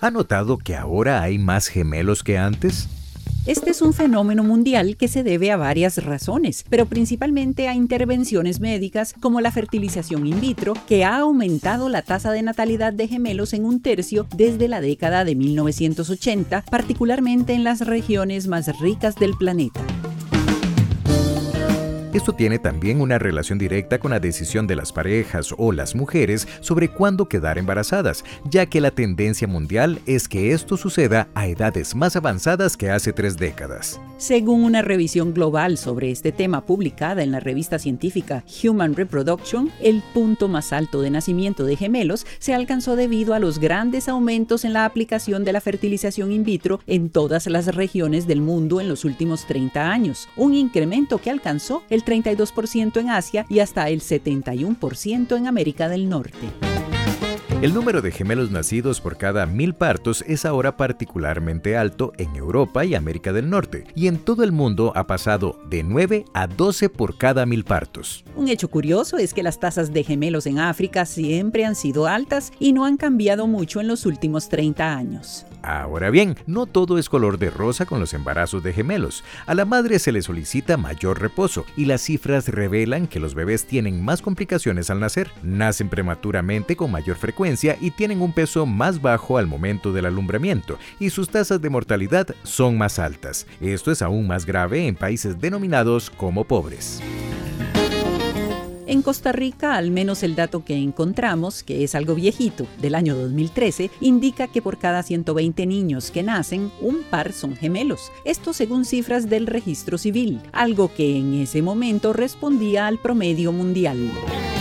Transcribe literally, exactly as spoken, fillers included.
¿Ha notado que ahora hay más gemelos que antes? Este es un fenómeno mundial que se debe a varias razones, pero principalmente a intervenciones médicas como la fertilización in vitro, que ha aumentado la tasa de natalidad de gemelos en un tercio desde la década de mil novecientos ochenta, particularmente en las regiones más ricas del planeta. Esto tiene también una relación directa con la decisión de las parejas o las mujeres sobre cuándo quedar embarazadas, ya que la tendencia mundial es que esto suceda a edades más avanzadas que hace tres décadas. Según una revisión global sobre este tema publicada en la revista científica Human Reproduction, el punto más alto de nacimiento de gemelos se alcanzó debido a los grandes aumentos en la aplicación de la fertilización in vitro en todas las regiones del mundo en los últimos treinta años, un incremento que alcanzó el treinta y dos por ciento en Asia y hasta el setenta y uno por ciento en América del Norte. El número de gemelos nacidos por cada mil partos es ahora particularmente alto en Europa y América del Norte, y en todo el mundo ha pasado de nueve a doce por cada mil partos. Un hecho curioso es que las tasas de gemelos en África siempre han sido altas y no han cambiado mucho en los últimos treinta años. Ahora bien, no todo es color de rosa con los embarazos de gemelos. A la madre se le solicita mayor reposo y las cifras revelan que los bebés tienen más complicaciones al nacer, nacen prematuramente con mayor frecuencia y tienen un peso más bajo al momento del alumbramiento, y sus tasas de mortalidad son más altas. Esto es aún más grave en países denominados como pobres. En Costa Rica, al menos el dato que encontramos, que es algo viejito, del año dos mil trece, indica que por cada ciento veinte niños que nacen, un par son gemelos. Esto según cifras del registro civil, algo que en ese momento respondía al promedio mundial.